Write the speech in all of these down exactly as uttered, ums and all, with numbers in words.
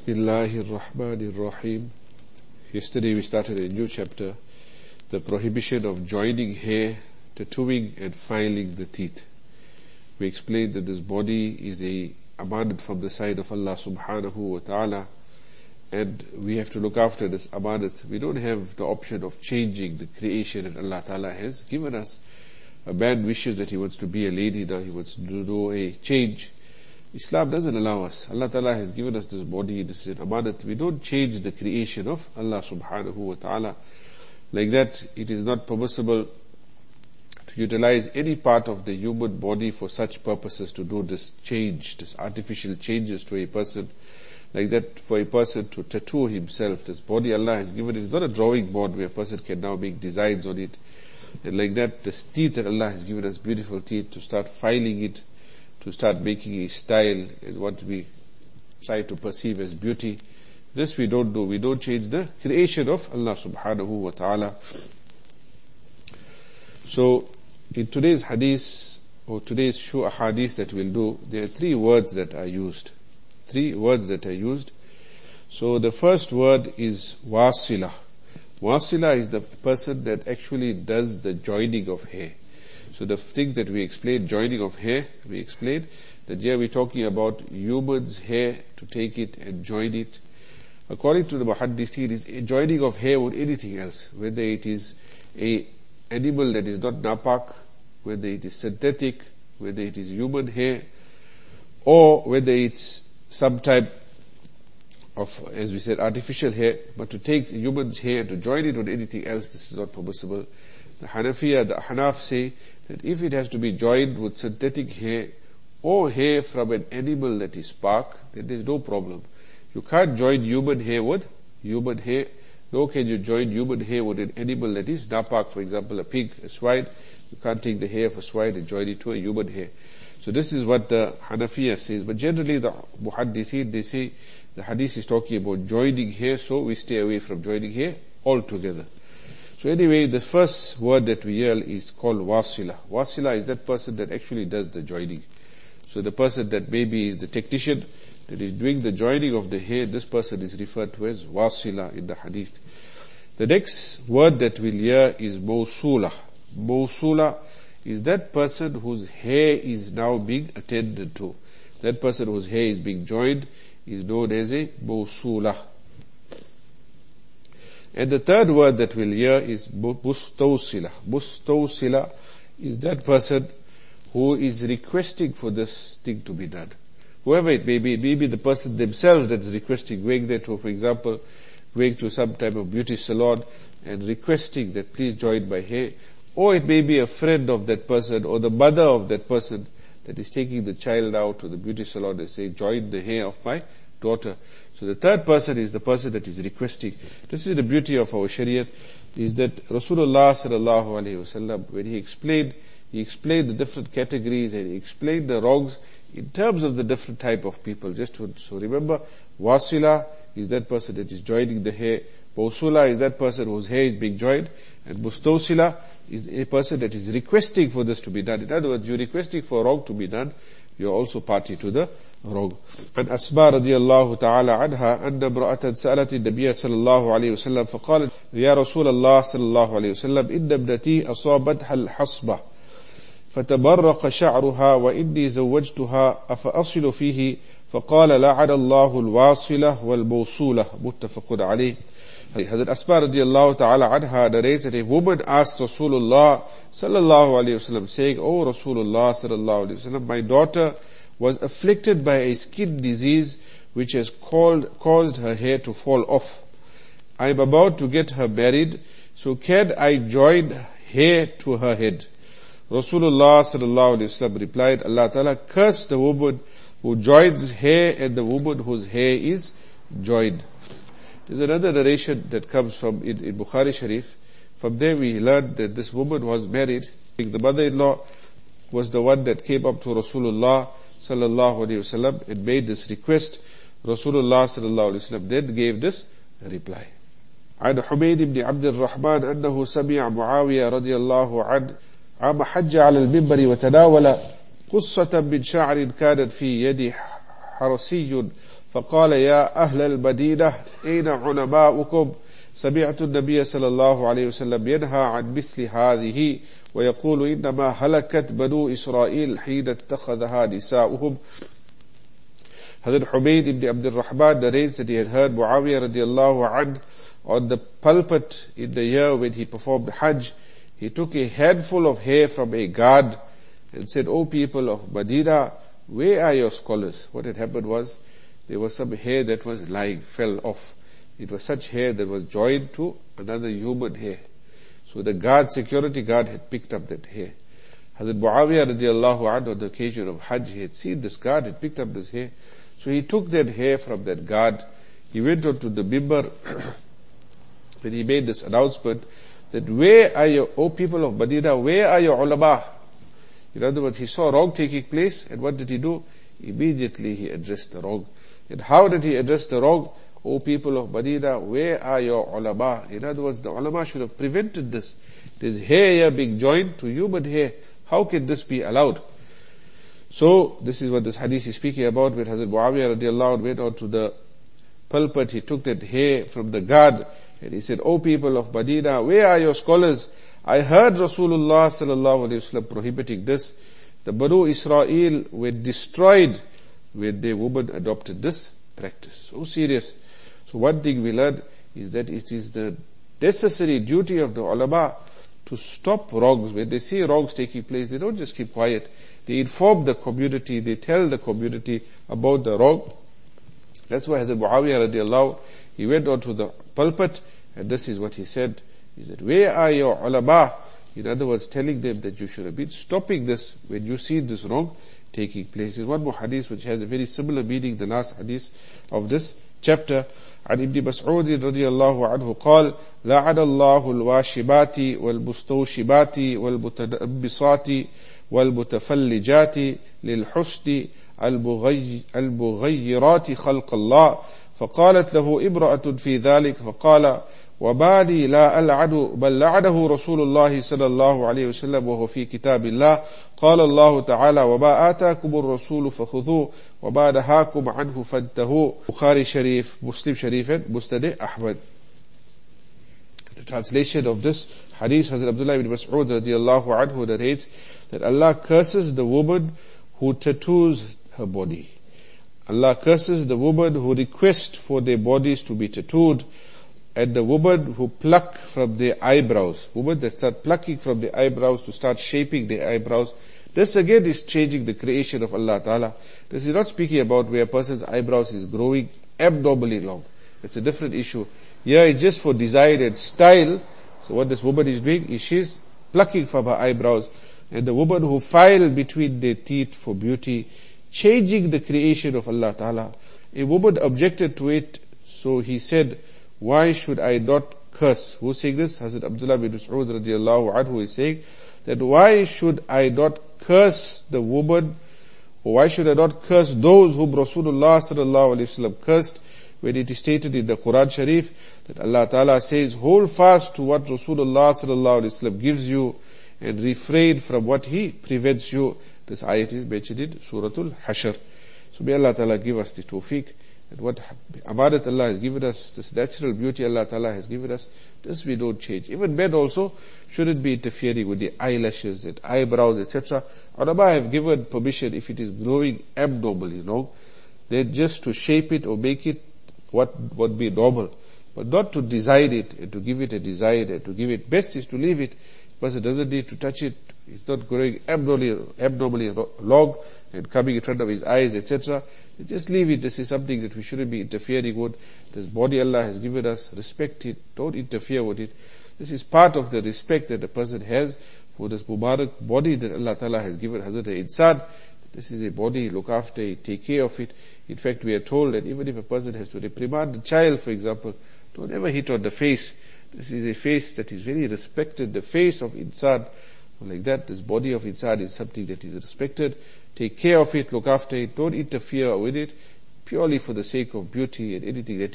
Bismillahir Rahmanir Rahim. Yesterday we started a new chapter, the prohibition of joining hair, tattooing and filing the teeth. We explained that this body is a amanat from the side of Allah subhanahu wa ta'ala, and we have to look after this amanat. We don't have the option of changing the creation that Allah ta'ala has given us. A man wishes that he wants to be a lady, now he wants to do a change. Islam doesn't allow us. Allah Ta'ala has given us this body, this is an amanat. We don't change the creation of Allah subhanahu wa ta'ala. Like that, it is not permissible to utilize any part of the human body for such purposes, to do this change, this artificial changes to a person. Like that, for a person to tattoo himself, this body Allah has given it. It's not a drawing board where a person can now make designs on it. And like that, this teeth that Allah has given us, beautiful teeth, to start filing it, to start making a style and what we try to perceive as beauty. This we don't do. We don't change the creation of Allah subhanahu wa ta'ala. So, in today's hadith, or today's few hadith that we'll do, there are three words that are used. Three words that are used. So, the first word is wasila. Wasila is the person that actually does the joining of hair. So the thing that we explained, joining of hair, we explained that here we're talking about human's hair, to take it and join it. According to the Muhaddithin, is a joining of hair with anything else, whether it is a animal that is not napak, whether it is synthetic, whether it is human hair, or whether it's some type of, as we said, artificial hair. But to take human's hair and to join it with anything else, this is not permissible. The Hanafiya, the Hanaf say that if it has to be joined with synthetic hair or hair from an animal that is pak, then there is no problem. You can't join human hair with human hair, nor can you join human hair with an animal that is napak, for example, a pig, a swine. You can't take the hair of a swine and join it to a human hair. So this is what the Hanafiya says. But generally the Muhaddithin, they say the hadith is talking about joining hair, so we stay away from joining hair altogether. So anyway, the first word that we hear is called wasila. Wasila is that person that actually does the joining. So the person that maybe is the technician that is doing the joining of the hair, this person is referred to as wasila in the hadith. The next word that we'll hear is mawsula. Mawsula is that person whose hair is now being attended to. That person whose hair is being joined is known as a mawsula. And the third word that we'll hear is mustawsila. Mustawsila is that person who is requesting for this thing to be done. Whoever it may be, it may be the person themselves that's requesting, going there to, for example, going to some type of beauty salon and requesting that please join my hair. Or it may be a friend of that person or the mother of that person that is taking the child out to the beauty salon and saying, join the hair of my daughter. So the third person is the person that is requesting. This is the beauty of our Shariat, is that Rasulullah sallallahu alaihi wasallam, when he explained, he explained the different categories and he explained the wrongs in terms of the different type of people. Just to, so remember, wasila is that person that is joining the hair. Mawsula is that person whose hair is being joined. And mustawsila is a person that is requesting for this to be done. In other words, you're requesting for wrong to be done, you're also party to the wrong. And Asma radiyallahu ta'ala anha, أن امرأة سألت النبي صلى الله عليه وسلم فقالت يا رسول الله صلى الله عليه وسلم إن ابنتي أصابتها الحصبة فتبرق شعرها وإني زوجتها أفأصل فيه فقال لعن الله الواصلة والموصولة متفق عليه. Hazrat Asma radiyallahu ta'ala anha narrated, a woman asked Rasulullah sallallahu alayhi wasallam, saying, "O Rasulullah sallallahu alayhi wasallam, my daughter was afflicted by a skin disease which has called, caused her hair to fall off. I am about to get her married, so can I join hair to her head?" Rasulullah sallallahu alayhi wasallam replied, Allah Ta'ala curse the woman who joins hair and the woman whose hair is joined. There's another narration that comes from in, in Bukhari Sharif. From there we learned that this woman was married. The mother-in-law was the one that came up to Rasulullah sallallahu alayhi wasallam and made this request. Rasulullah sallallahu alayhi wasallam then gave this reply. عن حميد بن عبد الرحمن أنه سمع معاوية رضي الله عنه عام حج على المنبر وتناول قصة من شعر كانت في يد حرسي فقال يا أهل المدينة أين علماؤكم سمعت النبي صلى الله عليه وسلم ينهى عن مثل هذه ويقول إنما هلكت بنو إسرائيل حين اتخذها نساؤهم. Hazrat Humayd ibn Abdul Rahman narrates that he had heard Muawiyah radiallahu anhu on the pulpit in the year when he performed Hajj. He took a handful of hair from a guard and said, O people of Medina, where are your scholars? What had happened was, there was some hair that was lying, fell off. It was such hair that was joined to another human hair. So the guard, security guard had picked up that hair. Hazrat Muawiyah radiallahu anhu on the occasion of Hajj, he had seen this guard, had picked up this hair. So he took that hair from that guard. He went on to the mimbar and he made this announcement that where are your, O people of Medina, where are your ulama? In other words, he saw wrong taking place, and what did he do? Immediately he addressed the wrong. And how did he address the wrong? O people of Medina, where are your ulama? In other words, the ulama should have prevented this. There's hair here being joined to human hair. How can this be allowed? So, this is what this hadith is speaking about, when Hazrat Muawiyah radiallahu anhu went on to the pulpit, he took that hair from the guard, and he said, O people of Medina, where are your scholars? I heard Rasulullah sallallahu alayhi wa sallam prohibiting this. The Banu Israel were destroyed when their women adopted this practice. So serious. So one thing we learn is that it is the necessary duty of the ulama to stop wrongs. When they see wrongs taking place, they don't just keep quiet. They inform the community, they tell the community about the wrong. That's why Hazrat Muawiyah radiallahu, he went on to the pulpit, and this is what he said, is that where are your ulama? In other words, telling them that you should have been stopping this when you see this wrong taking place. There's one more hadith which has a very similar meaning, the last hadith of this chapter. عن ابن مسعود رضي الله عنه قال لعن الله الواشبات والمستوشبات والمتنبصات والمتفلجات للحسن المغيرات خلق الله. فقالت له امرأة في ذلك فقال وبالي لا ألعن بل لعنه رسول الله صلى الله عليه وسلم وهو في كتاب الله. قال الله تعالى وما آتاكم الرسول فخذوه وما نهاكم عنه فانتهوا. Bukhari Sharif, Muslim Sharif and Musnad Ahmad. The translation of this hadith, Hazrat Abdullah ibn Mas'ud radiallahu anhu narrates that Allah curses the woman who tattoos her body. Allah curses the woman who requests for their bodies to be tattooed, and the woman who pluck from their eyebrows. Women that start plucking from their eyebrows to start shaping their eyebrows. This again is changing the creation of Allah Ta'ala. This is not speaking about where a person's eyebrows is growing abnormally long. It's a different issue. Here it's just for design and style. So what this woman is doing is she's plucking from her eyebrows. And the woman who file between their teeth for beauty, changing the creation of Allah Ta'ala. A woman objected to it, so he said, why should I not curse? Who's saying this? Hazrat Abdullah bin Mas'ud radiallahu anhu is saying that why should I not curse the woman, or why should I not curse those whom Rasulullah sallallahu alayhi wa sallam cursed, when it is stated in the Quran Sharif that Allah Ta'ala says, hold fast to what Rasulullah sallallahu alayhi wa sallam gives you and refrain from what he prevents you. This ayat is mentioned in Suratul Hashr. So may Allah Ta'ala give us the tawfiq. And what amanat Allah has given us, this natural beauty Allah Ta'ala has given us, this we don't change. Even men also shouldn't be interfering with the eyelashes and eyebrows, et cetera. Ulama have given permission if it is growing abnormally, you know, then just to shape it or make it what would be normal, but not to design it and to give it a design and to give it. Best is to leave it. The person doesn't need to touch it. It's not growing abnormally, abnormally long and coming in front of his eyes, et cetera. Just leave it. This is something that we shouldn't be interfering with. This body Allah has given us. Respect it. Don't interfere with it. This is part of the respect that a person has for this Mubarak body that Allah Ta'ala has given Hazrat Insan. This is a body, look after it, take care of it. In fact, we are told that even if a person has to reprimand a child, for example, don't ever hit on the face. This is a face that is very respected. The face of Insan, like that, this body of Insan is something that is respected. Take care of it, look after it, don't interfere with it, purely for the sake of beauty and anything that is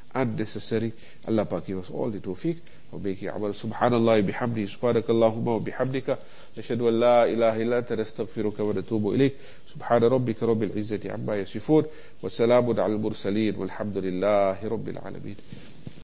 unnecessary. Allah Pak give us all the tawfiq of making amal. Subhanallah bihamdi, subhanakallahumma wa bihamdika, nashhadu an la ilaha illa anta nastaghfiruka wa natubu ilayk. Subhana rabbika rabbil izzati amma yasifun, wa salamun ala al mursaleen, walhamdulillahi rabbil alameen.